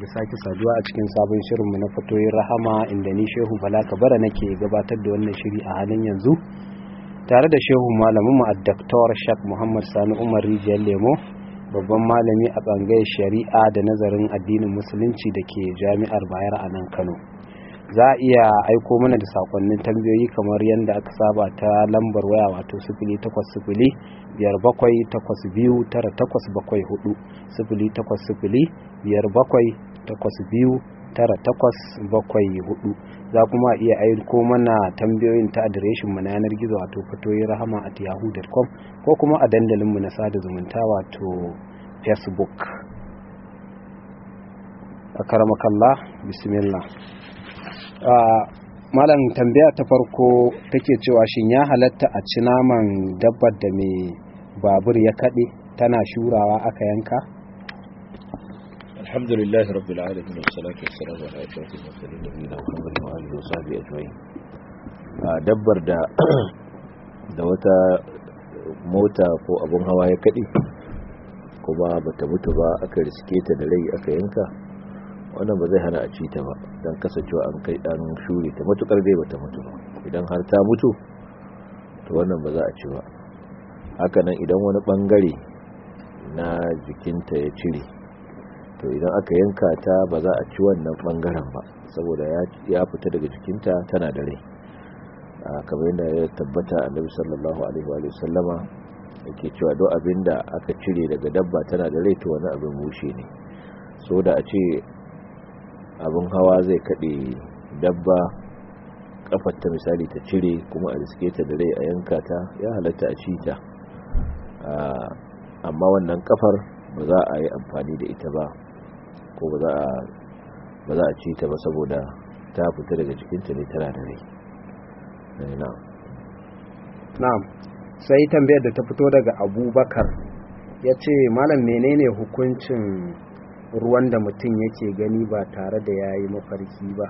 da sake saduwa a cikin sabon shirinmu na fatoyin rahama inda ni Shehu Bala Kabara nake gabatar da wannan shiri a halin yanzu tare da Shehu malaminmu a Dr. Shak Muhammad Sani Umar Rijiyar Lemo, babban malami a ɓangaren shari'a da nazarin addinin musulunci da ke jami'ar Bayero a nan Kano. Za a iya aiko mana da sakonnin tambayoyi kamar yadda aka saba ta lambar waya wato 08057829874 08057829874. za kuma iya aiko mana tambayoyin ta adireshin mu na yanar gizo wato fatoyirahama@yahoo.com ko kuma a dandalinmu na sada zumunta wato Facebook. Akaramakallah, bismillah. Malam, tambaya ta farko take cewa shin ya halatta a ci naman dabbar da mai babur ya kade tana shurawa aka yanka? Alhamdulillah rabbil alamin wassalatu wassalamu ala ashrafil mursalin nabiyina Muhammadin wa alihi wa sahbihi ajma'in. Dabbar da wata mota ko abun hawa ya kade kuma bata mutu ba, aka riske ta da rai aka yanka, wannan ba zai hana a ci ta ba don kasancewa an kai an shure ta matukar dai bata mutu ba. Idan har ta mutu to wannan ba za a ci ba. Haka nan idan wani bangare na jikinta ya cire, to idan aka yanka ta ba za a ci wannan bangaren ba saboda ya fita daga jikinta tana da rai. Kamar yadda ya tabbata Annabi sallallahu alaihi wa sallama yake cewa duk abinda aka cire daga dabba tana da rai to wani abin mushe ne. So da a ce abin hawa zai kaɗe dabba, kafar ta misali ta cire kuma a riske ta da rai a yanka ta, ya halatta a ci ta, amma wannan kafar ba za a yi amfani da ita ba ko ba za a ci ta ba saboda ta fita daga jikinta ne tana da rai. Na'am. Sai tambayar da ta fito daga Abubakar ya ce, malam menene hukuncin ruwan da mutum yake gani ba tare da ya yi mafarki ba?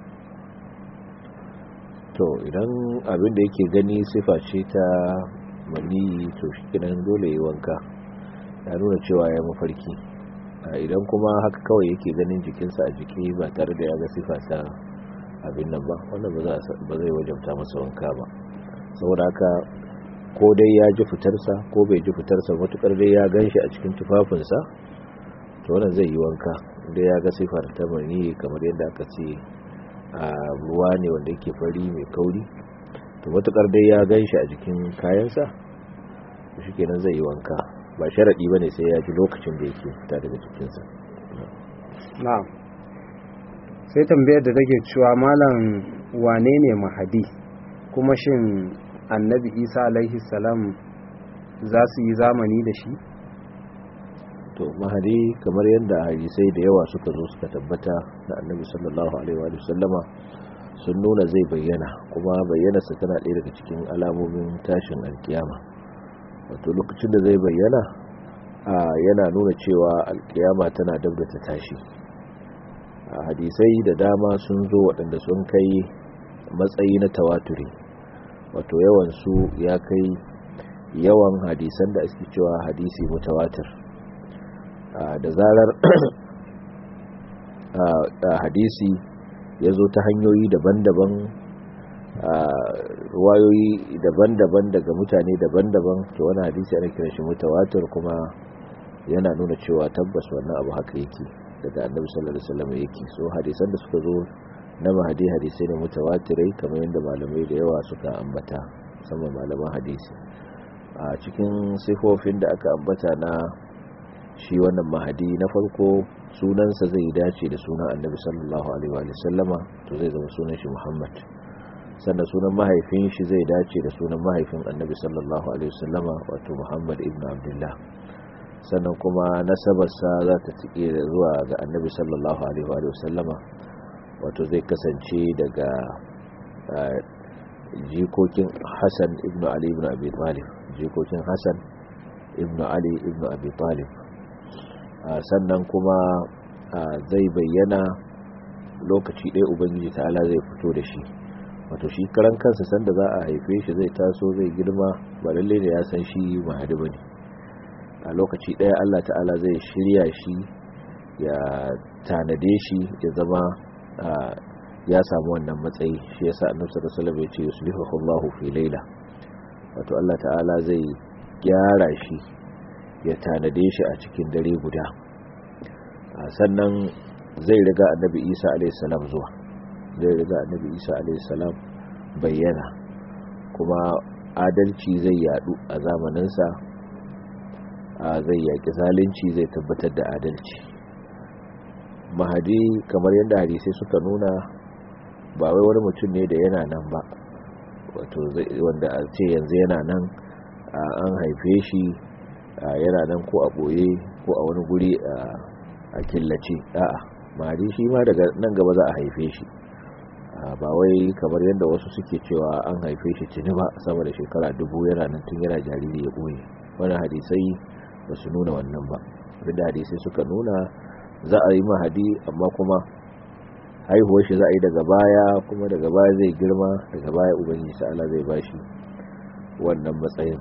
To idan abin da yake gani sifa ce ta mani, to shi kenan dole yi wanka, ya nuna cewa ya mafarki. Idan kuma haka kawai yake ganin jikinsa a jiki ba tare da ya ga sifa ta abin nan ba, wannan ba zai wajabta masa wanka ba. saboda haka ko dai ya ji fitarsa ko bai ji fitarsa, matukar dai ya gan shi a cikin tufafinsa, to wannan zai yi wanka inda ya ga sifar ta mani kamar yadda aka ce a ruwa ne wanda yake fari mai kauri, to matukar dai ya gan shi a jikin kayansa, to shi kenan zai yi wanka. Ba sharaɗi ba ne sai ya ji lokacin da yake fita daga jikinsa. Na'am. Sai tambayar da take cewa malam wane ne mahadi, kuma shin annabi Isa alaihi salam za su yi zamani da shi? To mahadi kamar yadda hadisai da yawa suka zo suka tabbata da annabi sallallahu alaihi wa sallama sun nuna zai bayyana, kuma bayyanarsa tana ɗaya daga cikin alamomin tashin alkiyama. Wato lokacin da zai bayyana yana nuna cewa alkiyama tana dab da ta tashi. Hadisai da dama sun zo waɗanda sun kai matsayi na tawaturi, wato yawan su ya kai yawan hadisan da ake cewa hadisi mutawatir. Da zarar hadisi ya zo ta hanyoyi daban-daban, ruwayoyi daban-daban daga mutane daban-daban, to wani hadisi ana kiran shi mutawatir, kuma yana nuna cewa tabbas wannan abu haka yake daga annabi sallallahu alaihi wasallam yake. So hadisan da suka zo na mahadi hadisai ne mutawatirai kamar yadda malamai da yawa suka ambata, musamman malaman hadisi. A cikin sifofin da aka ambata na shi wannan mahadi, na farko sunansa zai dace da sunan annabi sallallahu alaihi wa sallama, to zai zama sunan shi Muhammad. Sannan sunan mahaifin shi zai dace da sunan mahaifin annabi sallallahu alaihi wa sallama, wato Muhammad ibn Abdullah. Sannan kuma nasabarsa za ta tike zuwa ga annabi sallallahu alaihi wa sallama, wato zai kasance daga jikokin Hassan ibn Ali ibn Abi Talib, jikokin Hassan ibn Ali ibn Abi Talib. Sannan kuma zai bayyana lokaci ɗaya ubangiji ta'ala zai fito da shi, wato shi karan kansa sanda za a haife shi zai taso zai girma, ba lalle ne ya san shi mahadi bane. A lokaci ɗaya Allah ta'ala zai shirya shi ya tanade shi ya zama ya samu wannan matsayi. shi yasa annabi sallallahu alaihi wasallam ya ce yuslihu Allahu fi laila, wato Allah ta'ala zai gyara shi ya tanade shi a cikin dare guda. Sannan zai riga annabi Isa alaihi salam zuwa, zai riga annabi Isa alaihi salam bayyana, kuma adalci zai yadu a zamaninsa, zai yaki zalunci, zai tabbatar da adalci. Mahadi kamar yadda hadisai suka nuna ba wai wani mutum ne da yana nan ba, wato wanda a ce yanzu yana nan an haife shi yana nan ko a boye ko a wani guri a killace. a'a, mahadi shi ma daga nan gaba za a haife shi, ba wai kamar yadda wasu suke cewa an haife shi tuni ba, sama da shekara 1000 yana nan tun yana jariri ya boye. wannan hadisai ba su nuna wannan ba. abinda hadisai suka nuna za a yi mahadi, amma kuma haihuwar shi za a yi daga baya, kuma daga baya zai girma, daga baya ubangiji ta'ala zai bashi wannan matsayin.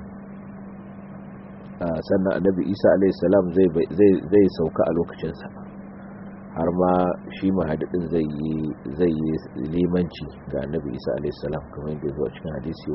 Sannan annabi Isa alaihi salam zai sauka a lokacinsa, har ma shi mahadi din zai yi limanci ga annabi Isa alaihi salam, kamar yadda zuwa cikin hadisi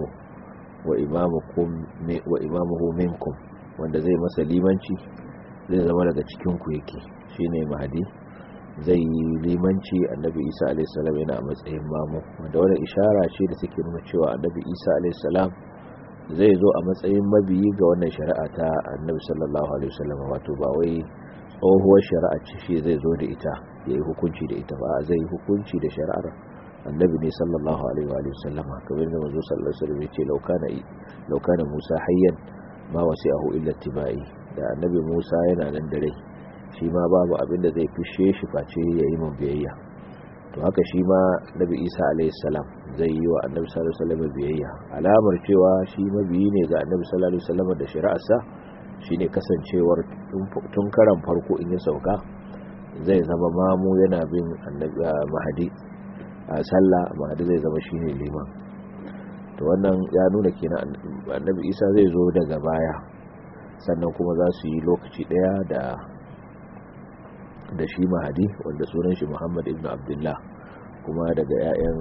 wa imamuhu minkum, wanda zai masa limanci zai zama daga cikin ku yake, shine mahadi zai yi limanci. annabi Isa alaihi salam yana a matsayin mamu, wanda wannan ishara ce da take nuna cewa annabi Isa alaihi salam zai zo a matsayin mabiyi ga wannan shari'a ta annabi sallallahu alaihi wasallam, wato ba wai tsohuwar shari'a ce shi zai zo da ita ya yi hukunci da ita ba, zai yi hukunci da shari'ar annabi ne sallallahu alaihi wasallam. kamar da manzo sallallahu alaihi wasallam ya ce law kana Musa hayyan ma wasi'ahu illa tibai, da annabi Musa yana nan da rai shi ma babu abin da zai fishe shi face yayi mun biyayya. to haka shi ma nabi Isa alaihi salam zai yi wa annabi sallallahu alaihi wasallam biyayya. alamar cewa shi mabiyi ne ga annabi sallallahu alaihi wasallam da shari'arsa shine kasancewar tun karan farko in ya sauka zai zama mamu yana bin annabi mahdi a sallah, mahdi zai zama shine liman. to wannan ya nuna kenan annabi Isa zai zo daga baya, sannan kuma za su yi lokaci daya da shi mahadi, wanda sunan shi Muhammad ibn Abdullah, kuma daga ƴaƴan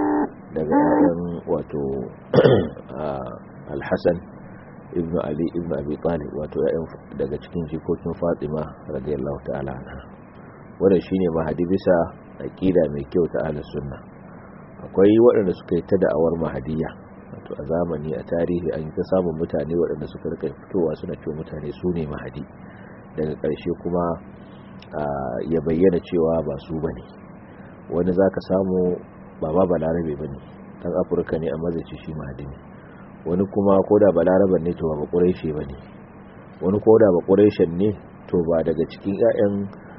wato Al-Hasan ibn Ali ibn Abi Talib, wato ƴaƴan daga cikin jikokin Fatima radiyallahu ta'ala anha. wanda shine mahadi bisa aqida mai kyau ta ahlus sunna. akwai waɗanda suka yi ta da'awar mahadiyya, wato a zamani a tarihi an yi ta samun mutane waɗanda suka rika fitowa suna cewa mutane su ne mahadi, daga ƙarshe kuma ya bayyana cewa ba su bane. wani zaka samu ba balarabe bane, dan Afirka ne amma zai ce shi mahadi ne. wani kuma koda balaraban ne to ba quraishi bane. wani koda ba quraishin ne to ba daga cikin ƴaƴan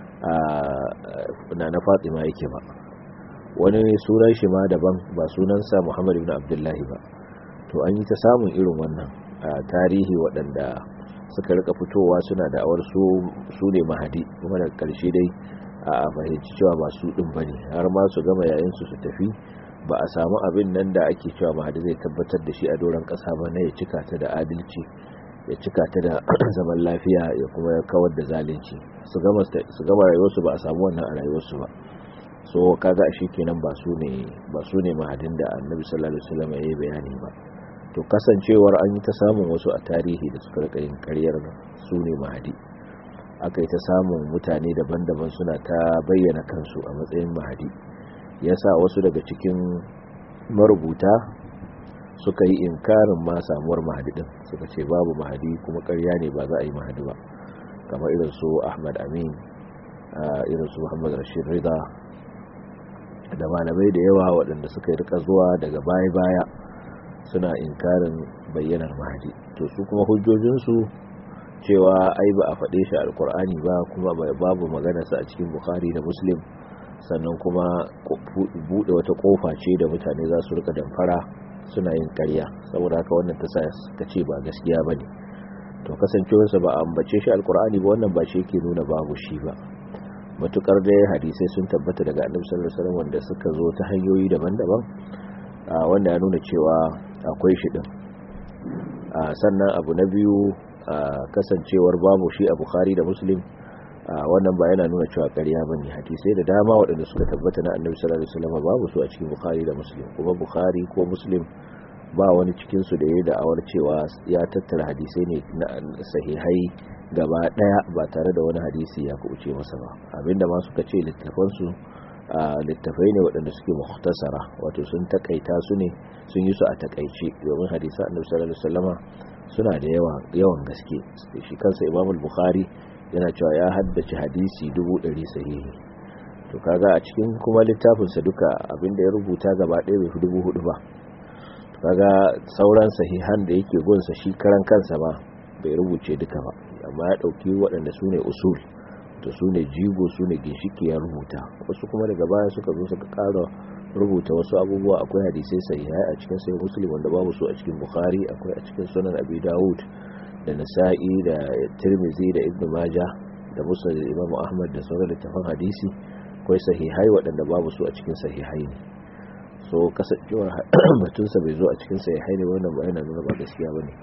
na Fatima yake ba. wani sunan shi ma daban, ba sunansa Muhammad ibn Abdullah ba. to an yi ta samun irin wannan tarihi, waɗanda suka rika fitowa suna da'awar su ne mahadi, kuma daga ƙarshe dai a fahimci cewa ba su ɗin bane, har ma su gama yayinsu su tafi, ba a samu abin nan da ake cewa mahadi zai tabbatar da shi a doron ƙasa ba, na ya cika ta da adalci, ya cika ta da zaman lafiya, ya kuma kawar da zalunci. su gama rayuwarsu ba a samu wannan a rayuwarsu ba. so kaga shi kenan ba su ne mahadin da annabi sallallahu alaihi wasallam ya yi bayani ba. to kasancewar an yi ta samun wasu a tarihi da suka rika yin karyar su ne mahadi, aka yi ta samun mutane daban-daban suna ta bayyana kansu a matsayin mahadi, yasa wasu daga cikin marubuta suka yi inkarin ma samuwar mahadi din, suka ce babu mahadi, kuma karya ne, ba za a yi mahadi ba. kamar irin su Ahmad Amin, irin su Muhammad Rashid Rida, da malamai da yawa waɗanda suka yi rika zuwa daga baya-baya suna inkarin bayyanar mahadi. to su kuma hujjojinsu cewa ai ba a faɗe shi alkur'ani ba, kuma babu maganarsa a cikin Bukhari da Muslim, sannan kuma buɗe wata ƙofa ce da mutane za su rika damfara suna yin ƙarya, saboda haka wannan ta sa suka ce ba gaskiya ba ne. to kasancewarsa ba a ambace shi alkur'ani ba, wannan ba shi yake nuna babu shi ba. matukar dai hadisai sun tabbata daga annabi sallallahu alaihi wasallam wanda suka zo ta hanyoyi daban-daban, wanda ya nuna cewa akwai shi din. sannan abu na biyu, kasancewar babu shi a Bukhari da Muslim, wannan ba yana nuna cewa ƙarya bane. Hadisai da dama waɗanda suka tabbata na Annabi sallallahu alaihi wasallam babu su a cikin Bukhari da Muslim, kuma Bukhari ko Muslim ba wani cikin su da yayi da'awar cewa ya tattara hadisai ne na sahihai gaba daya ba tare da wani hadisi ya kuce masa ba. Abinda ma suka ce littafai ne waɗanda suke mukhtasara, wato sun takaita su ne, sun yi su a takaice, domin hadisan Annabi sallallahu alaihi wasallama suna da yawan gaske. Shi kansa Imam al-Bukhari yana cewa ya haddace hadisi 100 sahihi. To kaga a cikin kuma littafin sa duka abinda ya rubuta gaba ɗaya bai fi 4,000 ba. To kaga sauran sahihan da yake gunsa shi karan kansa ba bai rubuce duka ba, amma ya dauki waɗanda sune usul, to sune jigo, sune ginshiki ya rubuta. Wasu kuma daga baya suka zo suka ƙara rubuta wasu abubuwa. Akwai hadisai sahihai a cikin sahih Muslim wanda babu su a cikin Bukhari, akwai a cikin Sunan Abi Dawud da Nasa'i da Tirmidhi da Ibn Majah da Musnad Imam Ahmad da sauran littafan hadisi. Akwai sahihai waɗanda babu su a cikin sahihai ne. So kasancewar batunsa bai zo a cikin sahihai ne, wannan ba yana nuna ba gaskiya bane.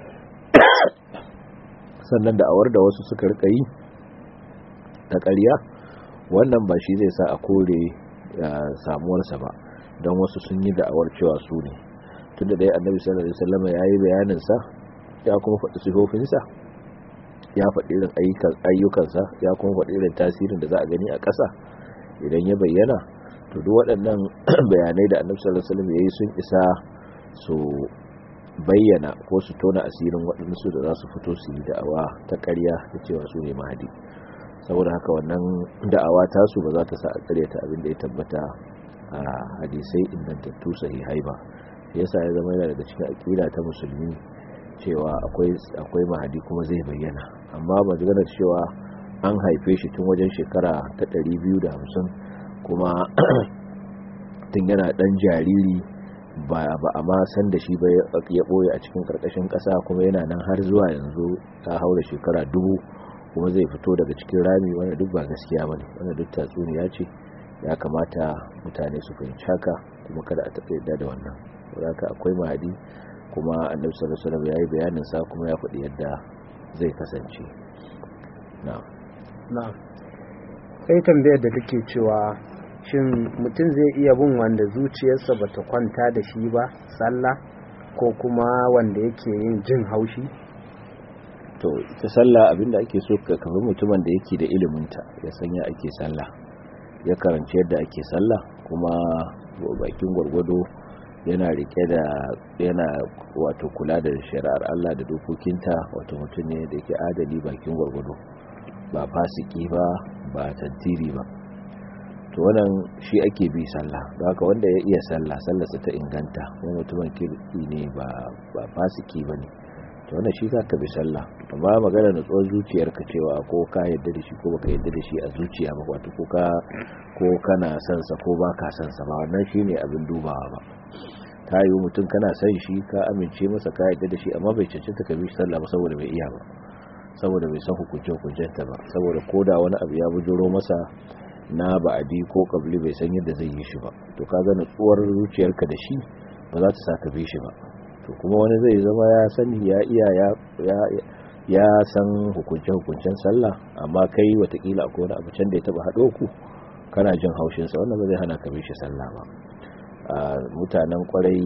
Sannan da awar da wasu suka rika yi ta ƙarya, wannan ba shi zai sa a kore samuwarsa ba, don wasu sun yi da'awar cewa su ne. Tunda dai Annabi sallallahu alaihi wasallam ya yi bayanin sa, ya kuma faɗi sifofinsa, ya faɗi irin ayyukansa, ya kuma faɗi irin tasirin da za a gani a ƙasa idan ya bayyana. To duk waɗannan bayanai da Annabi sallallahu alaihi wasallam ya yi sun isa su bayyana ko su tona asirin waɗansu da za su fito su yi da'awa ta ƙarya da cewa su ne mahdi. Saboda haka wannan da'awa tasu ba za ta sa a ƙaryata abin da ya tabbata a hadisai ingantattu sahihai ba. Yasa ya zama yana daga cikin aqida ta musulmi cewa akwai mahdi kuma zai bayyana, amma ba magana cewa an haife shi tun wajen shekara ta 250 kuma tun yana dan jariri ba a ma san da shi ba ya boye a cikin karkashin kasa, kuma yana nan har zuwa yanzu ta haura shekara 1000 kuma zai fito daga cikin rami. Wannan duk ba gaskiya bane, wannan duk tatsuniya ce. Ya kamata mutane su fahimci haka, kuma kada a taɓa yadda da wannan. Saboda akwai mahdi, kuma Annabi sallallahu alaihi wasallam yayi bayanin sa kuma ya faɗi yadda zai kasance. Na'am. Sai tambayar da take cewa shin mutum zai iya bin wanda zuciyarsa bata kwanta da shi ba sallah, ko kuma wanda yake yin jin haushi? To ita sallah abinda ake so ka kamar mutumin da yake da ilimin ta, ya sanya ake sallah, ya karanci yadda ake sallah, kuma bakin gwargwado yana rike da yana wato kula da shari'ar Allah da dokokinta, wato mutum ne da yake adali bakin gwargwado, ba fasiki ba tantiri ba. To wannan shi ake bi sallah. Don haka wanda ya iya sallarsa ta inganta, kuma mutumin kirki ne ba fasiki bane, to wannan shi zaka bi sallah. Amma magana da tsohon zuciyarka cewa ko ka yadda da shi ko baka yadda da shi a zuciya ba, wato ko kana son sa ko baka son sa ba, wannan shine abin dubawa ba. Ta yi mutum kana son shi, ka amince masa, ka yadda da shi, amma bai cancanta ka bi sallah ba saboda bai iya ba, saboda bai san hukuncenta ba, saboda koda wani abu ya bujuro masa na ba'adi ko kabli bai san yadda zai yi shi ba. To kaga nutsuwar zuciyarka da shi ba za ta sa ka bi shi ba. To kuma wani zai zama ya sani, ya iya, ya san hukuncen sallah, amma kai watakila akwai wani abu can da ya taba haɗo ku, kana jin haushinsa, wannan ba zai hana ka bi shi sallah ba. Mutanen kwarai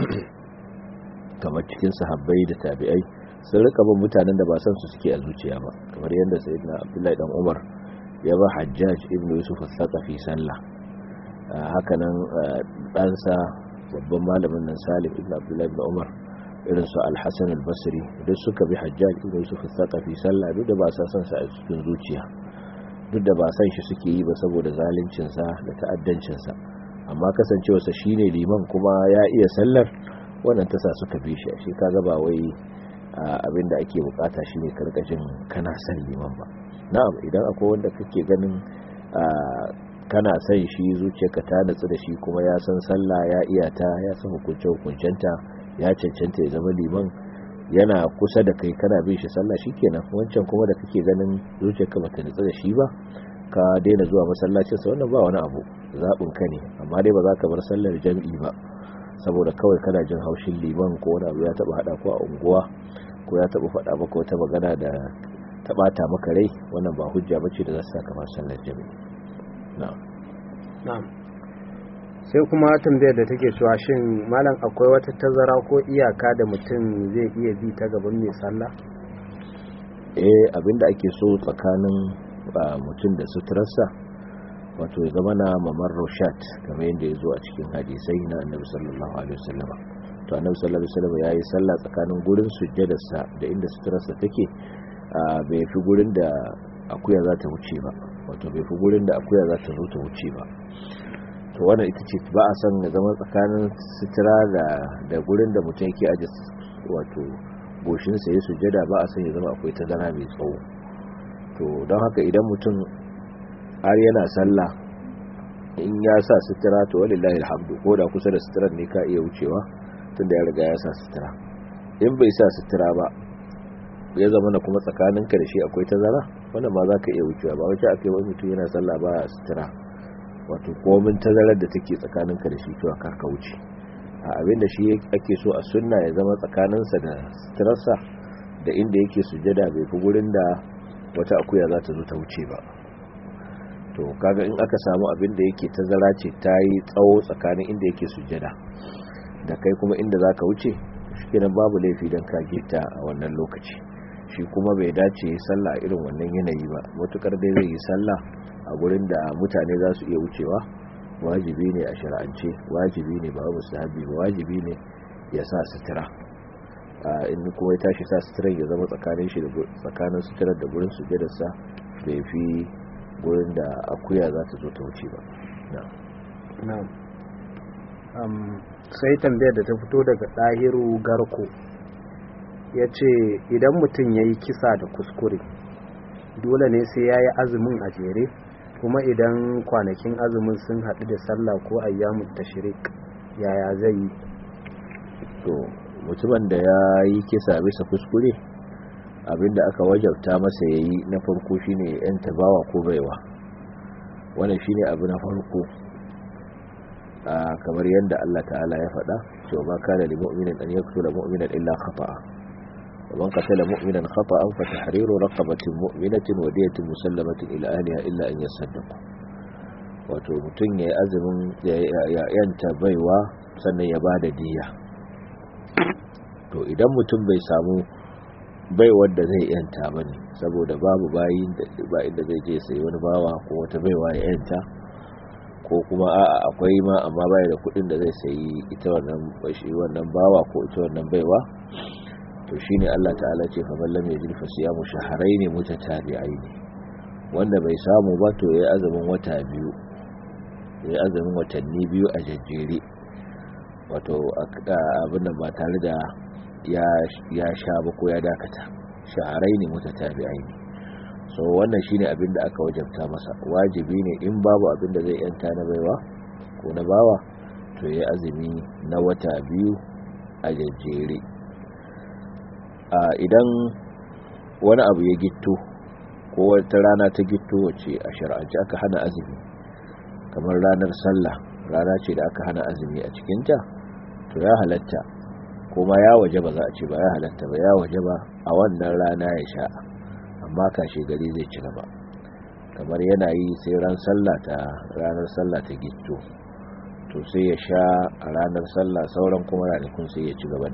kamar cikin sahabbai da tabi'ai sun rika bin mutanen da ba san su suke a zuciya ba, kamar yadda sayyidina Abdullahi dan Umar ya ba Hajjaj ibn Yusuf al-Thaqafi sallah. Hakanan ɗansa babban malamin nan Salim ibn Abdullahi ibn Umar, irin su Al-Hasan al-Basri, duk suka bi Hajjaj ibn Yusuf al-Thaqafi sallah, duk da ba sa san sa a cikin zuciya, duk da ba san shi suke yi ba saboda zaluncin sa da ta'addancin sa, amma kasancewarsa shine liman kuma ya iya sallar, wannan ta sa suka bi shi. Shi kaga ba wai abinda ake bukata shine karkashin kana san liman ba. Na'am, idan akwai wanda kake ganin kana san shi, zuciyarka ta natsu da shi, kuma ya san sallah, ya iya ta, ya san hukuncenta, ya cancanta ya zama liman, yana kusa da kai, kana bin shi sallah, shikenan. Wancan kuma da kake ganin zuciyarka bata natsu da shi ba, ka daina zuwa masallacin sa, wannan ba wani abu, zabin ka ne. Amma dai ba za ka bar sallar jami'i ba saboda kawai kana jin haushin liman, ko wani abu ya taba hada ku a unguwa, ko ya taba faɗa maka wata magana da ta bata maka rai, wannan ba hujja bace da za su saka sallar jami'i. na'am. Sai kuma tambayar da take cewa shin malam akwai wata tazara ko iyaka da mutum zai iya bi ta gaban mai sallah? Abinda ake so tsakanin mutum da suturarsa, wato ya zama na mamar roshat kamar yadda ya zo a cikin hadisai na annabi sallallahu alaihi wasallam. To annabi sallallahu alaihi wasallam yayi sallah tsakanin gurin sujjadarsa da inda suturarsa take, bai fi gurin da akuya za ta wuce ba, wato bai fi gurin da akuya za ta zo ta wuce ba. To wannan ita ce ba a san ya zama tsakanin sutura da gurin da mutum yake aje wato goshinsa ya sujjada, ba a san ya zama akwai tazara mai tsawo. To don haka idan mutum har yana sallah in ya sa sutura, to walillahi alhamdu, ko da kusa da suturar ne ka iya wucewa tunda ya riga ya sa sutura. In bai sa sutura ba ya zama na kuma tsakaninka da shi akwai tazara, wannan ma za ka iya wucewa. Ba wace aka yi wani mutum yana sallah ba sutura, wato komin tazarar da take tsakaninka da shi to a karka wuce. Abinda shi ake so a sunna ya zama tsakaninsa da suturarsa da inda yake sujjada bai fi gurin da wata akuya za ta zo ta wuce ba. To kaga in aka samu abin da yake tazara ce ta yi tsawo tsakanin inda yake sujjada da kai kuma inda za ka wuce, shikenan babu laifi don ka gita a wannan lokaci. Shi kuma bai dace yi sallah irin wannan yanayi ba, matukar dai zai yi sallah a gurin da mutane za su iya wucewa, wajibi ne a shar'ance, wajibi ne ba mustahabi ba, wajibi ne ya sa sutura. In kuma ya tashi sa suturar ya zama tsakanin suturar da gurin sujjadarsa bai fi gurin da akuya za ta zo ta wuce ba. Sai tambayar da ta fito daga Ɗahiru Garko, ya ce idan mutum ya yi kisa da kuskure dole ne sai ya yi azumin a jere, kuma idan kwanakin azumin sun haɗu da sallah ko ayyamu tashrik yaya zai yi? To mutumin da ya yi kisa bisa kuskure, abinda aka wajabta masa ya yi na farko shine yan tabawa ko baiwa. Wannan shine abu na farko, kamar yadda Allah ta'ala ya faɗa cewa ba kana lil mu'minin an yaqtula mu'minan illa khata'a, wa man qatala mu'minan khata'an fa tahriru raqabatin mu'minatin wa diyatun musallamatin ila ahliha illa an yasaddaqu. Wato mutum ya yi azumin ya yanta baiwa sannan ya bada diya. To idan mutum bai samu baiwar da zai yanta bane, saboda babu bayin da inda zai je sai wani bawa ko wata baiwa ya yanta, ko kuma a'a akwai ma amma bai da kudin da zai sayi ita wannan bawa ko ita wannan baiwa, to shine Allah ta'ala ce fa ballam yajid fa siyamu shahrayn mutatabi'ain. Wanda bai samu ba to yayi azumin wata biyu, yayi azumin watanni biyu a jajjere, wato abin nan ba tare da ya sha ba ko ya dakata. Shahrayn mutatabi'ain. So wannan shine abin da aka wajabta masa. Wajibi ne in babu abin da zai yanta na baiwa ko na bawa, to yayi azumi na wata biyu a jajjere. Idan wani abu ya gitto ko wata rana ta gitto wacce a shar'ance aka hana azumi, kamar ranar sallah, rana ce da aka hana azumi a cikinta, to ya halatta, kuma ya wajaba, za a ce ba ya halatta ba, ya wajaba a wannan rana ya sha, amma kashe gari zai ci gaba. Kamar yana yi sai ranar sallah ta gitto, to sai ya sha a ranar sallah, sauran kuma ranakun sai ya ci gaba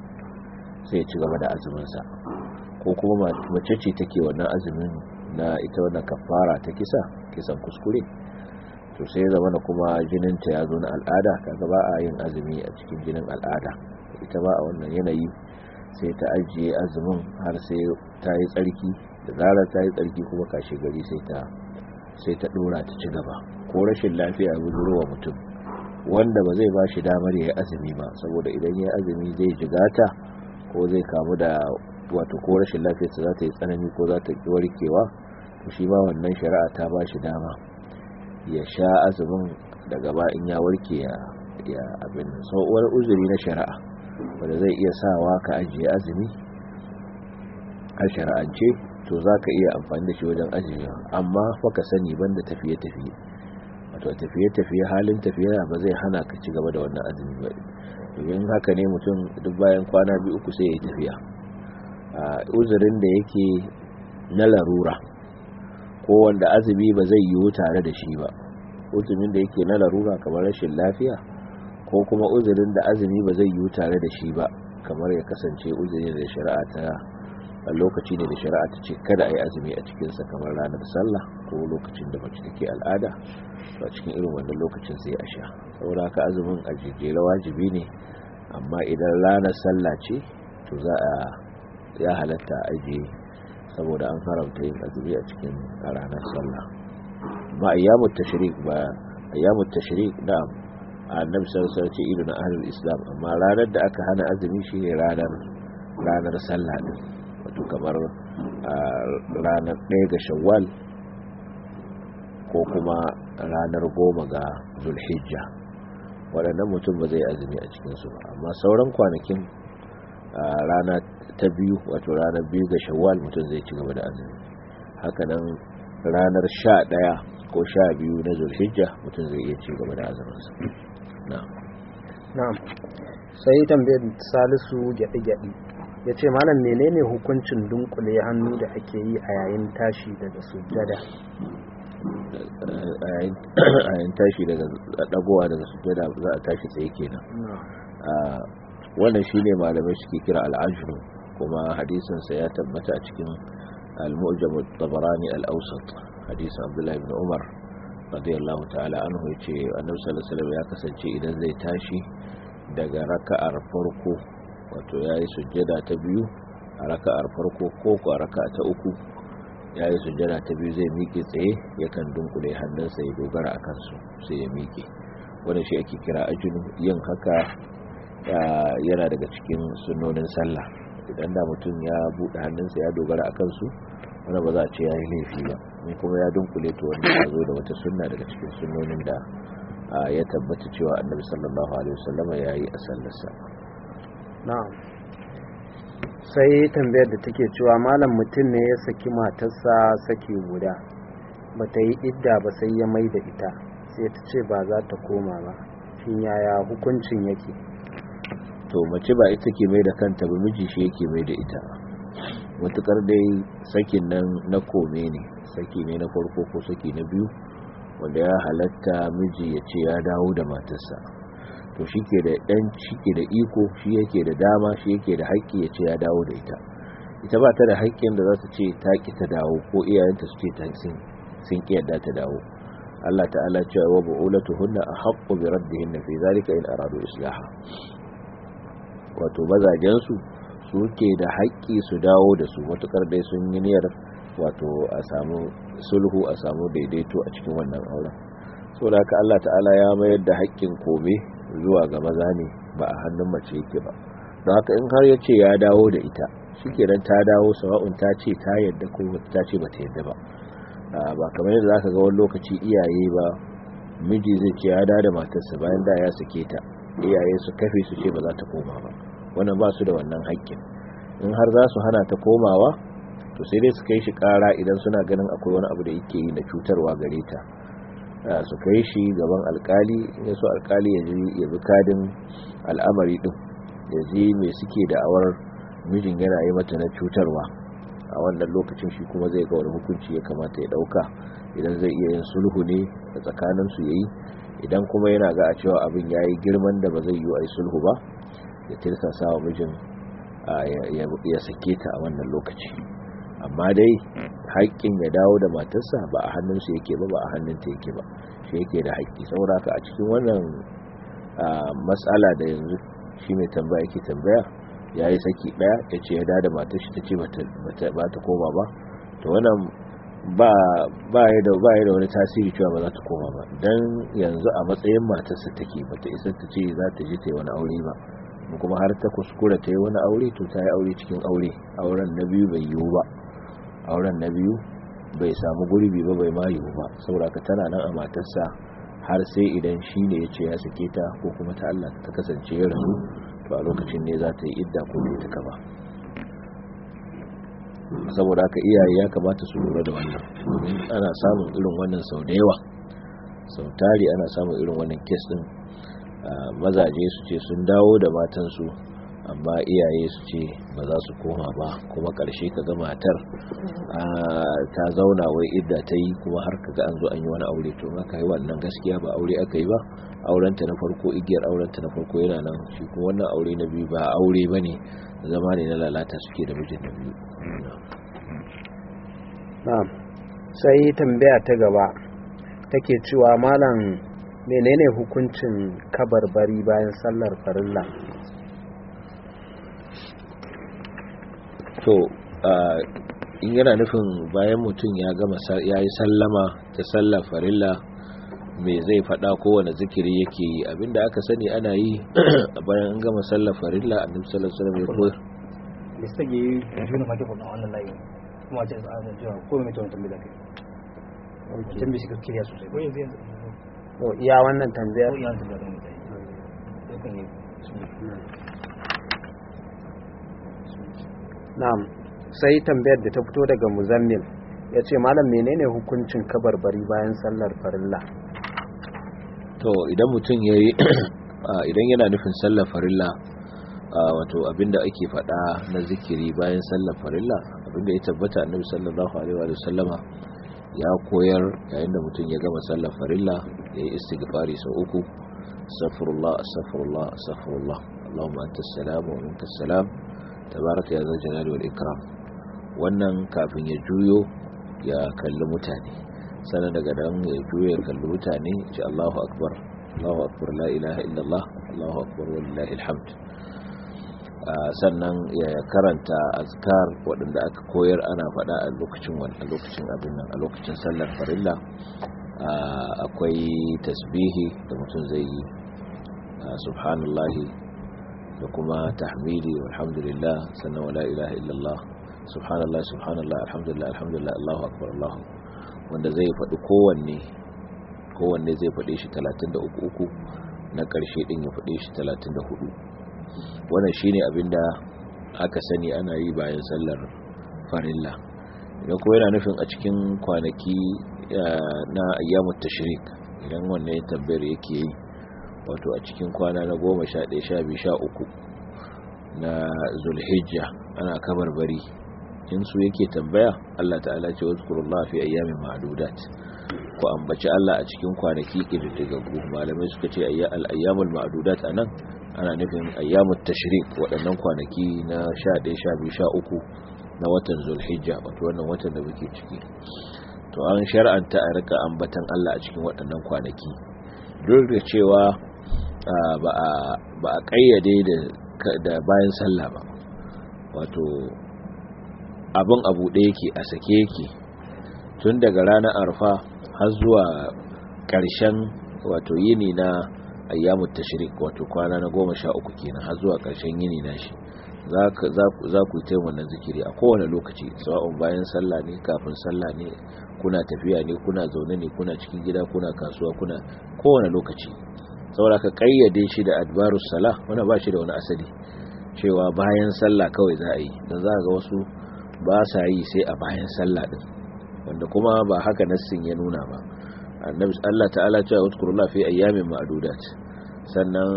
da azuminsa. Ko kuma mace ce take wannan azumin na ita wannan kafara ta kisan kuskure, to sai ya zama kuma jininta ya zo na al'ada, kaga ba a yin azumi a cikin jinin al'ada. Ita ba a wannan yanayi sai ta ajiye azumin har sai ta yi tsarki, da zarar ta yi tsarki kuma kashe gari sai ta dora ta ci gaba. Ko rashin lafiya ya bujuro wa mutum wanda ba zai ba shi damar ya yi azumi ba, saboda idan ya yi azumi zai jigata ko zai kamu da wato ko rashin lafiyarsa za ta yi tsanani ko za ta ki warkewa, to shi ma wannan shari'a ta ba shi dama ya sha azumin daga ba in ya warke ya abin sauwar uzuri na shari'a wanda zai iya sawa ka ajiye azumi a shari'ance, to za ka iya amfani da shi wajen ajiye. Amma fa ka sani banda tafiye-tafiye, wato tafiye-tafiye, halin tafiya ba zai hana ka ci gaba da wannan azumi ba. domin haka ne mutum duk bayan kwana biyu uku sai ya yi tafiya. Uzurin da yake na larura ko wanda azumi ba zai yiwu tare da shi ba, uzurin da yake na larura kamar rashin lafiya, ko kuma uzurin da azumi ba zai yiwu tare da shi ba, kamar ya kasance uzuri da shari'a ta lokaci ne da shari'a ta ce kada a yi azumi a cikinsa, kamar ranar sallah ko lokacin da mace take al'ada, to a cikin irin wannan lokacin sai a sha. saboda haka azumin a jejjera wajibi ne, amma idan ranar sallah ce to ya halatta a ajiye, saboda an haramta yin azumi a cikin ranar sallah. ba ayyamut tashrik na'am, annabi sallallahu alaihi wasallam ce idun ahlul islam, amma ranar da aka hana azumi shine ranar sallah din, wato kamar ranar 1 ga shawwal ko kuma ranar 10 ga zulhijja, waɗannan mutum ba zai azumi a cikinsu ba. amma sauran kwanakin rana ta biyu, wato ranar 2 ga shawwal, mutum zai ci gaba da azumi. hakanan ranar 11 ko 12 na zulhijja, mutum zai iya ci gaba da azuminsa. na'am. sai tambayar Salisu gyaɗi-gyaɗi ya ce, malam menene hukuncin dunkule hannu da ake yi a yayin tashi daga sujjada? a yayin tashi daga dagowa daga sujjada za a tashi tsaye kenan. wannan shine malamai suke kira al'ajru, kuma hadisin sa ya tabbata a cikin al-mu'jam at-tabarani al-awsat, hadisin Abdullah ibn Umar radiyallahu ta'ala anhu, yace annabi sallallahu alaihi wasallam ya kasance idan zai tashi daga raka'ar farko, wato yayi sujjada ta biyu a raka'ar farko ko a raka'a ta uku, yayi sujjada ta biyu zai miƙe tsaye, yakan dunkule hannunsa ya dogara akan su sai ya miƙe. wannan shi ake kira ajinu. yin haka yana daga cikin sunnonin sallah. idan da mutum ya buɗe hannunsa ya dogara akan su, wannan ba za a ce yayi laifi ba, in kuma ya dunkule to wanda ya zo da wata sunna daga cikin sunnonin da ya tabbata cewa annabi sallallahu alaihi wasallam yayi a sallarsa. na'am. sai tambayar da take cewa, malam mutum ne ya saki matarsa saki guda, bata yi idda ba sai ya mai da ita, sai ta ce ba za ta koma ba, shin yaya hukuncin yake? to mace ba ita ke mai da kanta ba, miji shi yake mai da ita. matukar dai sakin nan na kome ne, saki ne na farko ko saki na biyu, wanda ya halatta miji ya ce ya dawo da matarsa, to shi ke da da iko, shi yake da dama, shi yake da haƙƙi ya ce ya dawo da ita. ita ba ta da haƙƙin da za ta ce ta ƙi ta dawo, ko iyayenta su ce sun ƙi yadda ta dawo. Allah ta'ala cewa wa bu'ulatuhunna ahaqqu bi raddihinna fi zalika in aradu islaha, wato mazajensu suke da haƙƙi su dawo da su, matukar dai sun yi niyyar wato a samu sulhu, a samu daidaito a cikin wannan auren. saboda haka Allah ta'ala ya mayar da haƙƙin kome zuwa ga maza ne, ba a hannun mace yake ba. don haka in har ya ce ya dawo da ita, shikenan ta dawo, sawa'un ta ce ta yadda ko ta ce ba ta yadda ba. ba kamar yadda zaka ga wani lokaci iyaye ba, miji zai ce ya dawo da matarsa bayan da ya sake ta, iyaye su kafe su ce ba za ta koma ba. wannan ba su da wannan haƙƙin. in har za su hana ta komawa, to sai dai su kai shi ƙara idan suna ganin akwai wani abu da yake yi na cutarwa gare ta, su kai shi gaban alkali. in so alkali ya bi kadin al'amari din, ya ji me suke da'awar mijin yana yi mata na cutarwa. a wannan lokacin shi kuma zai ga wani hukunci ya kamata ya dauka, idan zai iya yin sulhu ne a tsakanin su yayi, idan kuma yana ga a cewa abin yayi girman da ba zai yi a yi sulhu ba, ya tirsasa wa mijin ya sake ta a wannan lokaci. amma dai haƙƙin ya dawo da matarsa ba a hannunsa yake ba, ba a hannunta yake ba, shi yake da haƙƙi. saboda haka a cikin wannan matsala da yanzu shi mai tambaya yake tambaya, ya yi saki ɗaya ya ce ya dawo da matar shi, ta ce ba ta koma ba, to wannan ba ya da wani tasiri cewa ba za ta koma ba, don yanzu a matsayin matarsa take, ba ta isa ta ce za ta je ta yi wani aure ba. kuma har ta kuskura ta yi wani aure, to ta yi aure cikin aure, auren na biyu bai yiwu ba, auren na biyu bai samu gurbi ba, bai ma yiwu ba. saboda ka tana nan a matarsa har sai idan shi ne ya ce ya sake ta, ko kuma ta Allah ta kasance ya rasu, to a lokacin ne za ta yi idda ko bai ta kaba. saboda haka iyaye ya kamata su lura da wannan, domin ana samun irin wannan sau da yawa, sau tari ana samun irin wannan kes din. mazaje su ce sun dawo da matansu amma iyaye su ce ba za su koma ba, kuma ƙarshe ka ga matar ta zauna wai idda ta yi kuma har ka ga an zo an yi wani aure. To maka yi wannan gaskiya ba aure aka yi ba, aurenta na farko, igiyar aurenta na farko yana nan, shi kuma wannan aure na biyu ba aure ba ne, zama ne na lalata suke da mijin na biyu. na'am. Sai tambaya ta gaba take cewa malam menene hukuncin kabarbari bayan sallar farilla? To in yana nufin bayan mutum ya yi sallama ta sallar farilla me zai faɗa, kowane zikiri yake yi? Abinda aka sani ana yi bayan an gama sallar farilla, annabi sallallahu alaihi wasallam ya koyar. Misali juna ma ke faɗa wannan layi kuma ce a nan jiya ko mai tawon tambaya kai. Tambayi shi kiriya sosai. Ko yanzu to iya wannan tambayar. ko yanzu da mutai. Yakan yi. Na'am. Sai tambayar da ta fito daga Muzammil ya ce malam menene hukuncin kabarbari bayan sallar farilla? To idan mutum ya yi idan yana nufin sallar farilla, wato abinda ake faɗa na zikiri bayan sallar farilla, abinda ya tabbata annabi sallallahu alaihi wa sallama ya koyar yayin da mutum ya gama sallar farilla ya yi istighfari sau 3, astaghfirullah astaghfirullah astaghfirullah, Allahumma antas salam wa minkas salam, tabaraka ya zal jalali wal ikram. Wannan kafin ya juyo ya kalli mutane, sannan daga nan ya juyo ya kalli mutane, ce Allahu akbar Allahu akbar la ilaha illallah Allahu akbar walillahi alhamd. Sannan ya karanta azkar waɗanda aka koyar ana faɗa a lokacin abin nan, a lokacin sallar farilla. Akwai tasbihi da mutum zai yi, subhanallahi da kuma tahmidi walhamdulillah, sannan wala ilaha illallah, subhanallah subhanallah, alhamdulillah alhamdulillah, Allahu akbar Allahu, wanda zai faɗi kowanne zai faɗe shi 33, na ƙarshe ɗin ya faɗe shi 34. wannan shine abinda aka sani ana yi bayan sallar farilla. idan kuma yana nufin a cikin kwanaki na ayyamut tashrik, idan wannan ya tabbayar yake yi, wato a cikin kwana na 11, 12, 13 na zulhijja ana kabarbari, in su yake tambaya, Allah ta'ala ce wazkurullah fi ayyamin ma'dudat, ku ambaci Allah a cikin kwanaki kididdigaggu. Malamai suka ce al-ayyamul ma'dudat anan ana nufin ayyamut tashrik, waɗannan kwanaki na 11, 12, 13 na watan zulhijja, wato wannan watan da muke ciki. To an shar'anta a rika ambatan Allah a cikin waɗannan kwanaki, duk da cewa ba a kayyade da bayan sallah ba, wato abin abu da yake a sake yake tun daga ranar arfa har zuwa ƙarshen wato yini na ayyamut tashrik, wato kwana na 13 kenan, har zuwa ƙarshen yini na shi za ku yi wannan zikiri a kowane lokaci, sawa'un bayan sallah ne, kafin sallah ne, kuna tafiya ne, kuna zaune ne, kuna cikin gida, kuna kasuwa, kuna kowane lokaci. saboda ka kayyade shi da adbarus salah, wannan ba shi da wani asali cewa bayan sallah kawai za a yi, dan za ga wasu ba sa yi sai a bayan sallah din, wanda kuma ba haka nassin ya nuna ba. annabi Allah ta'ala cewa uzkurullah fi ayyamin ma'dudat, sannan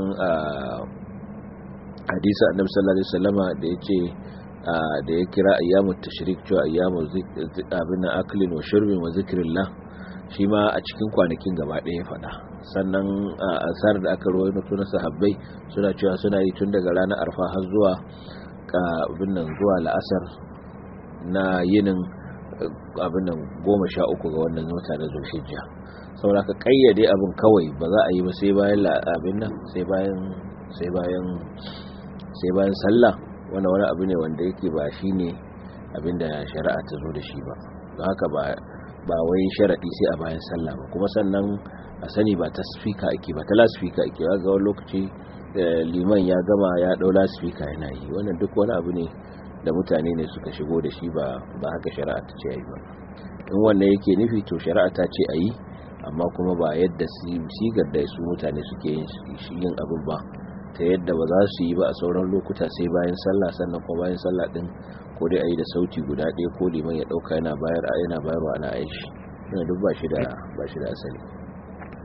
hadisi annabi sallallahu alaihi wasallama da yace da ya kira ayyamut tashrik cewa ayyamu abin aklin wa shurbin wa zikrillah, shi ma a cikin kwanakin gaba ɗaya ya faɗa. sannan asar da aka rawaito na sahabbai suna cewa suna yi tun daga ranar arfa har zuwa abin nan zuwa la'asar na yinin abin nan 13 ga wannan wata na zulhijja. saboda ka kayyade abin kawai ba za a yi ba sai bayan abin nan sai bayan sallah, wani abu ne wanda yake ba shine abinda shari'a ta zo da shi ba. don haka ba wai sharadi sai a bayan sallah ba. kuma sannan a sani ba ta speaker ake ba, ta lasfika ake ga wani lokaci liman ya gama ya dau lasfika yana yi, wannan duk wani abu ne da mutane ne suka shigo da shi, ba haka shari'a ta ce ayi ba. in wannan yake nufi to shari'a ta ce ayi, amma kuma ba yadda sigar da su mutane suke yin abin ba, ta yadda ba za su yi ba a sauran lokuta sai bayan sallah. sannan kuma bayan sallah din ko dai ayi da sauti guda ɗaya, ko liman ya dauka yana bayarwa ana aishi, yana duk ba shi da asali.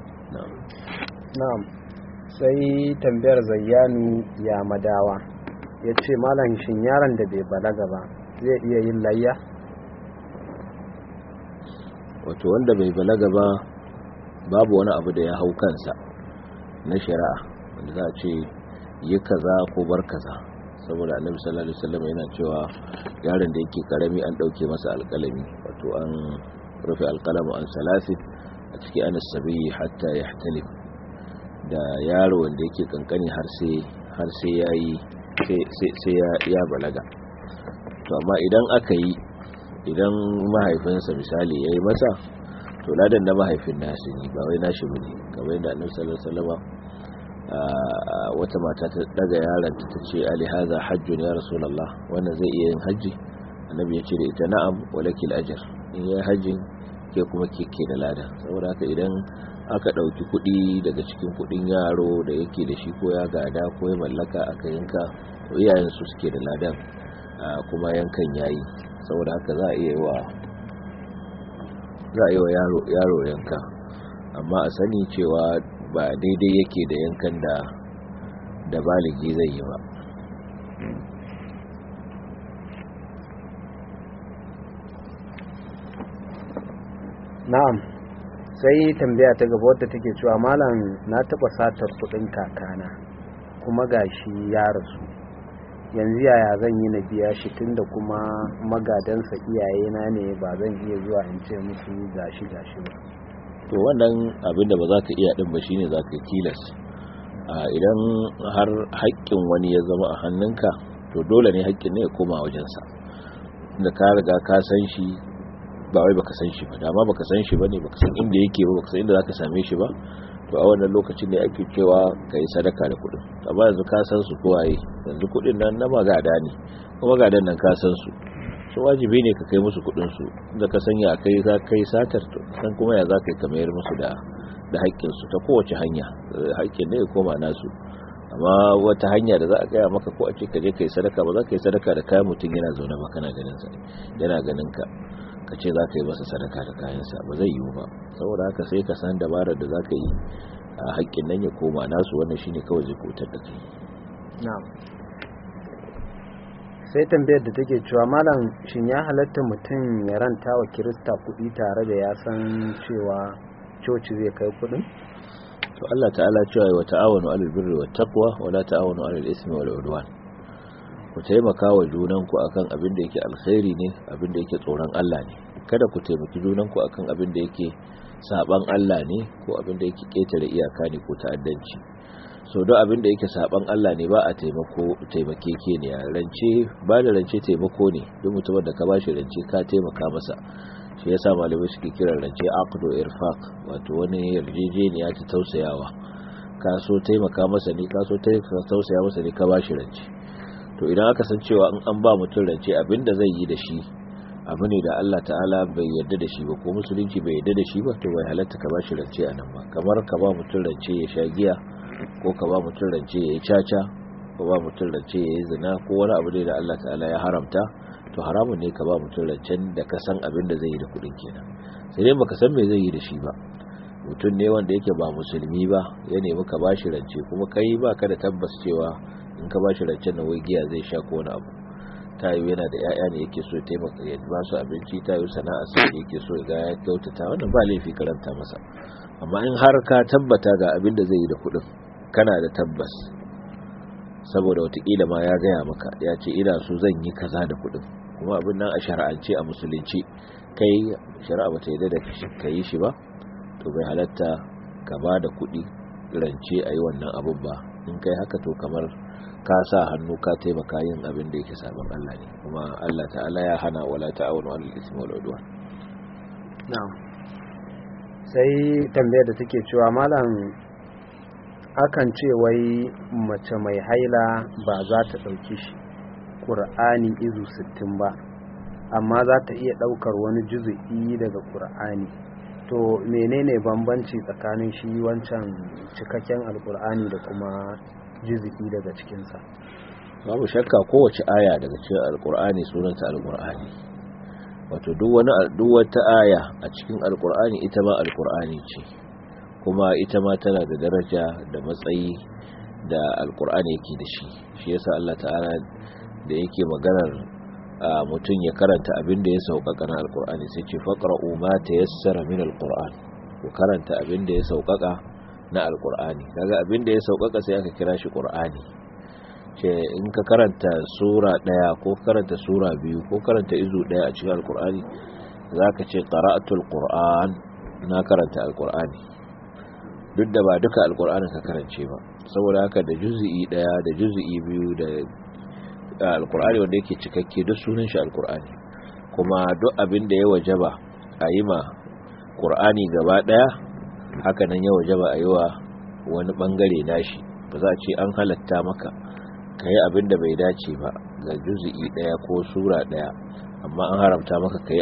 na'am. Sai tambayar Zayyanu ya Madawa ya ce malam shin yaron da bai balaga ba zai iya yin layya? wato wanda bai balaga ba babu wani abu da ya hau kansa na shari'a wanda za a ce yi kaza ko bar kaza, saboda annabi sallallahu alaihi wasallam yana cewa yaron da yake karami an dauke masa alkalami, wato an rufe alkalamu an salasin a ciki an sabi hatta yahtalim, da yaro wanda yake kankani har sai yayi sai ya balaga. To amma idan mahaifinsa misali yayi masa, to ladan na mahaifin nashi ne ba wai nashi bane, kamar yadda annabi sallallahu alaihi wasallam wata mata ta daga yaranta ta ce ali hadha hajjun ya rasulullah, wannan zai iya yin haji? Annabi ya ce da ita na'am walakil ajr, in yayi hajjin ke kuma kike da lada. Saboda haka idan aka dauki kudi daga cikin kudin yaro da yake da shi ko ya gada ko ya mallaka aka yanka, to iyayen su suke da ladan kuma yankan yayi. Saboda haka za a iya wa yaro yanka, amma a sani cewa ba daidai yake da yankan da baligi zai yi ba. Na'am, sai tambaya ta gaba wadda take cewa malam na taba satar kudin kakana kuma gashi ya rasu, yanzu yaya zan yi na biya shi tunda kuma magadansa iyayena ne, ba zan iya zuwa in ce musu gashi ba. To wannan abin da ba za ka iya din ba shine za ka tilas. Idan har haƙƙin wani ya zama a hannunka, to dole ne haƙƙin ne ya koma wajensa, da ka riga ka san shi, ba wai baka san shi ba, dama baka san shi bane, baka san inda yake ba, baka san inda zaka same shi ba, to a wannan lokacin ne ake cewa kai sadaka da kuɗin. Amma yanzu ka san su ko waye, yanzu kuɗin nan na magada ne, kuma magadan nan ka san su, so wajibi ne ka kai musu kuɗin su, da ka sanya kai za kai satar, to san kuma ya za ka yi ka mayar musu da haƙƙin su ta kowace hanya, haƙƙin ne ya koma nasu. Amma wata hanya da za a gaya maka ko a ce ka je kai sadaka, ba za ka yi sadaka da kayan mutum yana zaune ba, kana ganin sa, yana ganin ka ce za ka yi masa sadaka da kayansa, ba zai yiwu ba. Saboda haka sai ka san dabarar da za ka yi a haƙƙin nan ya koma nasu, wannan shine kawai zai kutar da kai. Na'am. Sai tambayar da take cewa malam shin ya halatta mutum ya ranta wa Kirista kuɗi tare da ya san cewa coci zai kai kuɗin? To Allah ta'ala cewa wa ta'awanu 'alal birri wat taqwa wa la ta'awanu 'alal ismi wal 'udwan. Ku taimaka wa junanku akan abin da yake alkhairi ne, abin da yake tsoron Allah ne. Kada ku taimaki junanku akan abin da yake saban Allah ne, ko abin da yake ketare iyaka ne ko ta'addanci. So don abin da yake saban Allah ne ba a taimakekeniya. Rance, ba da rance taimako ne, duk mutumin da ka bashi rance ka taimaka masa. Shi yasa malamai suke kiran rance aqdu irfaq, wato wani yarjejeniya ta tausayawa. Ka so taimaka masa ne, ka so tausaya masa ne, ka bashi rance. To idan aka san cewa in an ba mutum rance abinda zai yi da shi abu ne da Allah ta'ala bai yarda da shi ba, ko musulunci bai yarda da shi ba, to bai halatta ka bashi rance a nan ba. Kamar ka ba mutum rance ya sha giya, ko ka ba mutum rance ya yi caca, ko ba mutum rance ya yi zina, ko wani abu ne da Allah ta'ala ya haramta, to haramun ne ka ba mutum rancen da ka san abin da zai yi da kuɗin kenan. Sai dai baka san me zai yi da shi ba, mutum ne wanda yake ba musulmi ba ya nemi ka bashi rance, kuma kai ba ka da tabbas cewa in ka bashi rancen na wai giya zai sha ko wani abu. Tayo yana da 'ya'ya ne yake so ya taimaka, ya ba su abinci, tayo sana'a sai yake so ga ya kyautata, wannan ba laifi karanta masa. Amma in har ka tabbata ga abin da zai yi da kuɗin, kana da tabbas, saboda watakila ma ya gaya maka ya ce ina so zan yi kaza da kuɗin, kuma abin nan a shari'ance a musulunci kai shari'a bata yarda da ka yi shi ba, to bai halatta ka ba da kuɗi rance a yi wannan abin ba. In kai haka to kamar ka sa hannu ka taimaka yin abin da yake sabon Allah ne, kuma Allah ta'ala ya hana wala ta'awunu 'alal ismi wal 'udwan. Na'am. Sai tambayar da take cewa malam akan ce wai mace mai haila ba za ta dauki Qur'ani izu 60 ba, amma za ta iya daukar wani juz'i daga Qur'ani. To menene bambanci tsakanin shi wancan cikakken alkur'ani da kuma juz'i daga cikinsa? Babu shakka kowace aya daga cikin alkur'ani sunanta alkur'ani, wato duk wata aya a cikin alkur'ani ita ma alkur'ani ce, kuma ita ma tana da daraja da matsayi da alkur'ani yake da shi yasa Allah ta'ala da yake maganar mutum ya karanta abin da ya sauƙaƙa na alkur'ani sai ce faqra'u ma tayassara min alqur'an ku karanta abin da ya sauƙaƙa na alkur'ani kaga abin da ya sauƙaƙa sai aka kira shi qur'ani ce in ka karanta sura ɗaya ko karanta sura biyu ko karanta izu ɗaya a cikin alkur'ani zaka ce qara'atul qur'an na karanta alkur'ani duk da ba duka alkur'anin ka karance ba saboda haka da juz'i ɗaya da juz'i biyu da alkur'ani wanda yake cikakke duk sunan shi alkur'ani kuma duk abin da ya wajaba a yi ma qur'ani gaba ɗaya haka nan ya wajaba a yi wa wani bangare nashi ba za a ce an halatta maka ka yi abin da bai dace ba ga juz'i ɗaya ko sura ɗaya amma an haramta maka ka yi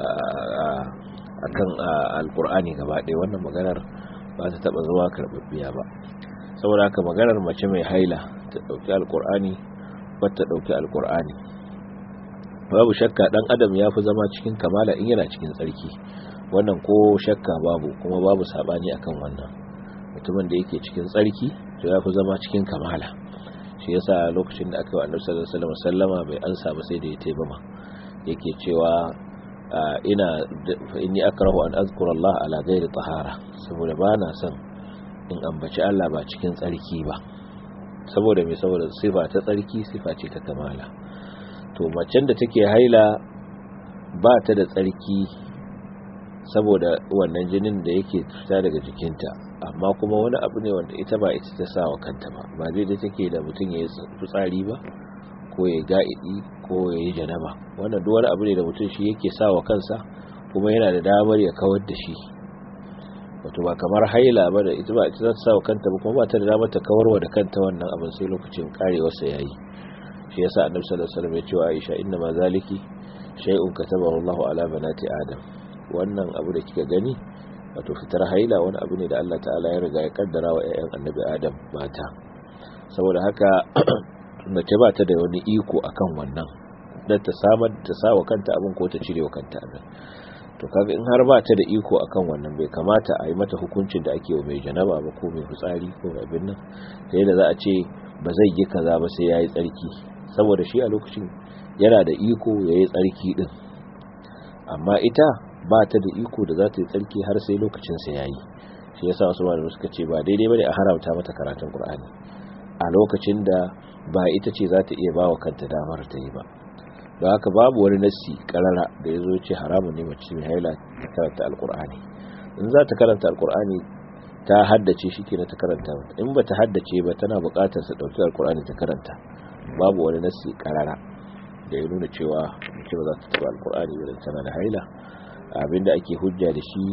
a kan alkur'ani gaba ɗaya wannan maganar ba ta taɓa zuwa karɓaɓɓiya ba saboda haka maganar mace mai haila ta ɗauki alkur'ani ba ta ɗauki alkur'ani babu shakka ɗan adam ya fi zama cikin kamala in yana cikin tsarki wannan ko shakka babu kuma babu saɓani akan wannan mutumin da yake cikin tsarki to ya fi zama cikin kamala shi yasa lokacin da aka yi wa annabi sallallahu alaihi wasallama bai ansa ba sai da ya taimama yake cewa inni akrahu an azkura Allah ala ghairi tahara saboda bana son in ambaci Allah ba cikin tsarki ba saboda me saboda sifa ta tsarki sifa ce ta kamala to macen da take haila ba ta da tsarki saboda wannan jinin da yake fita daga jikinta amma kuma wani abu ne wanda ita ba ita ta sawa kanta ba zai da take da mutum ya yi fitsari ba ko ya ga'idi ko ya yi janaba wannan duk wani abu ne da mutum shi yake sawa kansa kuma yana da damar ya kawar da shi wato ba kamar haila ba da ita ba ita za ta sawa kanta ba kuma ba ta da damar ta kawarwa da kanta wannan abin sai lokacin karewarsa yayi shi yasa annabi sallallahu alaihi wasallam ya ce wa Aisha inna ma zaliki shay'un katabahu Allahu ala banati Adam wannan abu da kika gani wato fitar haila wani abu ne da Allah ta'ala ya riga ya kaddara wa ƴaƴan annabi Adam mata saboda haka mace ba ta da wani iko akan wannan dan ta sawa kanta abin ko ta cire wa kanta abin to kaga in har ba ta da iko akan wannan bai kamata a yi mata hukuncin da ake wa mai janaba ba ko mai fitsari ko abin nan ta yadda za a ce ba zai yi kaza ba sai yayi tsarki saboda shi a lokacin yana da iko yayi tsarki din amma ita ba ta da iko da za ta yi tsarki har sai lokacin sa yayi shi yasa wasu malamai suka ce ba daidai bane a haramta mata karatun Qur'ani a lokacin da ba ita ce za ta iya bawa kanta damar ta yi ba don haka babu wani nassi karara da ya zo ce haramun ne mace mai haila ta karanta alkur'ani in za ta karanta alkur'ani ta haddace shi ke na ta karanta in ba ta haddace ba tana buƙatar sa ɗauki alkur'ani ta karanta babu wani nassi karara da ya nuna cewa mace ba za ta taɓa alkur'ani ba tana da haila abinda ake hujja da shi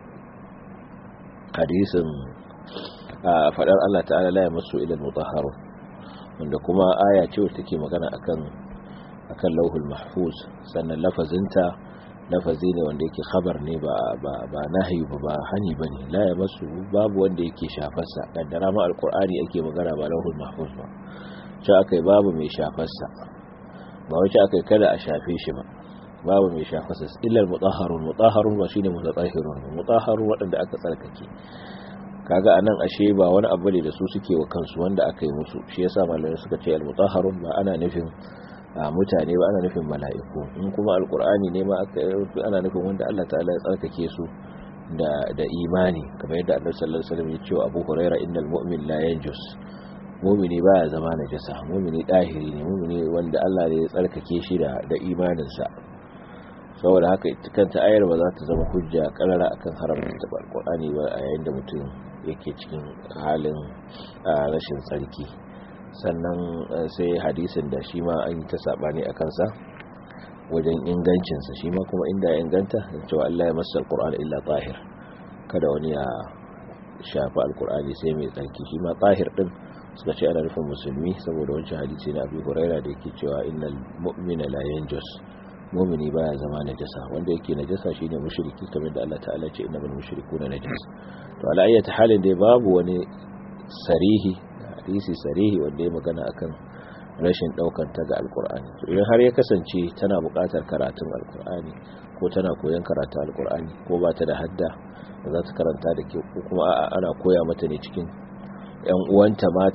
hadisin faɗar Allah ta'ala la yamassu ila al-mutahharun wanda kuma aya ce wacce take magana akan lauhul mahfuz sannan lafazinta lafazi ne wanda yake khabar ne ba nahyi ba hani bane la yamassu babu wanda yake shafarsa kaddara ma alqur'ani ake magana ba lauhul mahfuz ba ce akai babu mai shafarsa ba wace akai kada a shafe shi ba babu mai shafarsa illa mutahharun ba shine mutahharun wadanda aka tsarkake kaga anan ashe ba wani abu ne da su suke wa kansu wanda aka yi musu shi yasa malamai suka ce al-mutahharun ba ana nufin mutane ba ana nufin mala'iku in kuma alqur'ani ne ma ana nufin wanda Allah ta'ala ya tsarkake su da imani kamar yadda Annabi sallallahu alaihi wasallam ya ce wa Abu Hurairah innal mu'min la yanjus mu'mini baya zama najasa mu'mini dahiri ne mu'mini wanda Allah ne ya tsarkake shi da imaninsa saboda haka ita kanta ayar ba za ta zama hujja karara akan haramta alqur'ani ba a yayin da mutum yake cikin halin rashin tsarki sannan sai hadisin da shi ma an yi ta sabani a kansa wajen ingancinsa shi ma kuma inda ya inganta cewa Allah ya masa alqur'ani illa tahir kada wani ya shafa alqur'ani sai mai tsarki shi ma tahir din suka ce ana nufin musulmi saboda wancan hadisi na Abu Hurairah da yake cewa innal mu'mina la yanjus mu'mini baya zama najasa wanda yake najasa shine mushriki kamar da Allah ta'ala ce innamal mushrikuna najas to ala ayyati halin dai babu wani sarihi hadisi sarihi wanda ya magana akan rashin daukar ta ga alqur'ani to idan har ya kasance tana buƙatar karatun alqur'ani ko tana koyon karatu alqur'ani ko ba ta da hadda da za ta karanta da ke ko kuma ana koya mata ne cikin ƴan uwanta mata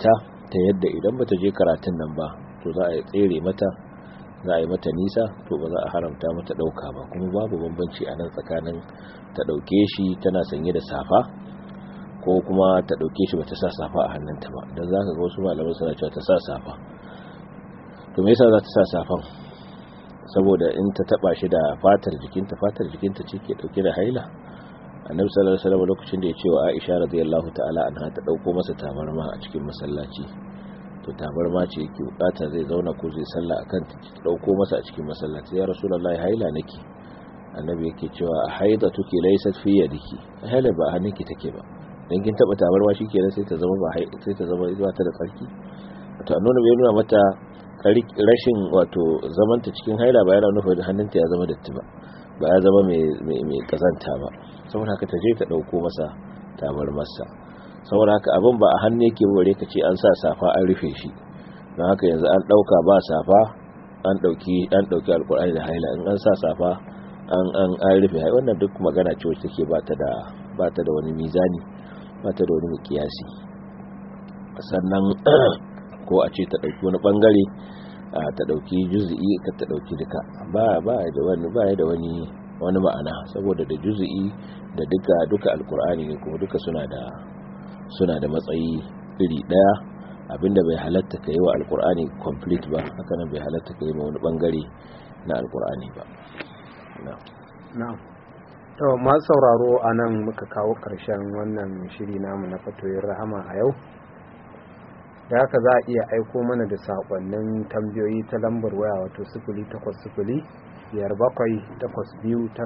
ta yadda idan bata je karatun nan ba to za a tsere mata, za a yi mata nisa, to ba za a haramta mata dauka ba. kuma babu bambanci a nan tsakanin ta dauke shi tana sanye da safa ko kuma ta dauke shi bata sa safa a hannunta ba. dan zaka ga wasu malaman suna cewa ta sa safa, to me yasa za ta sa safan? saboda in ta taba shi da fatar jikinta ce ke dauke da haila. annabi sallallahu alaihi wasallam lokacin da ya ce wa Aisha radiyallahu ta'ala anha ta dauko masa tabarma a cikin masallaci, to tabarma ce yake bukata zai zauna ko zai sallah akan ta dauko masa a cikin masallaci. ya rasulullahi haila nake. annabi yake cewa haidatuki laysat fi yadiki, haila ba hannunki take ba, dan kin taba tabarma shikenan sai ta zama ba ta da tsarki. to annabi bai nuna mata rashin wato zamanta cikin haila ba yana nufin hannunta ya zama datti ba ya zama mai kazanta ba. saboda haka ta je ta dauko masa tabarmarsa. saboda haka abin ba a hannu yake bare ka ce an sa safa an rufe shi, don haka yanzu an dauka ba safa an dauki alkur'ani da haila, in an sa safa an rufe. wannan duk magana ce wacce take ba ta da wani mizani, ba ta da wani mikiyasi. sannan ko a ce ta dauki wani bangare, ta dauki juz'i ka ta dauki duka, ba da wani ma'ana, saboda da juz'i da duka alkur'ani ne, kuma duka suna da matsayi iri daya. abinda bai halatta kai wa alkur'ani complete ba, haka nan bai halatta kai ma wani bangare na alkur'ani ba. na'am. to masu sauraro anan muka kawo karshen wannan shiri namu na fatoyin rahama a yau. da haka za a iya aiko mana da sakonnin tambayoyi ta lambar waya wato 0800 5782984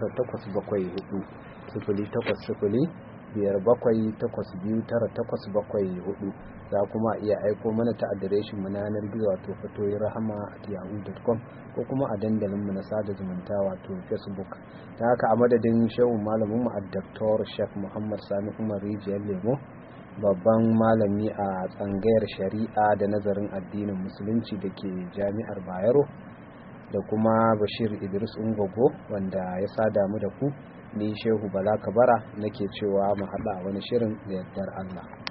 0800 za kuma iya aiko mana ta adireshin mu na yanar gizo wato fatoyirahama@yahoo.com ko kuma a dandalin mu na sada zumunta wato Facebook. da haka a madadin shehu malamin mu Dr. Sheikh Muhammad Sani Umar Rijiyar Lemo, babban malami a tsangayar shari'a da nazarin addinin musulunci da ke jami'ar Bayero, da kuma Bashir Idris Ungogo wanda ya sada mu da ku, ni Shehu Bala Kabara nake cewa mu haɗa wani shirin da yardar Allah.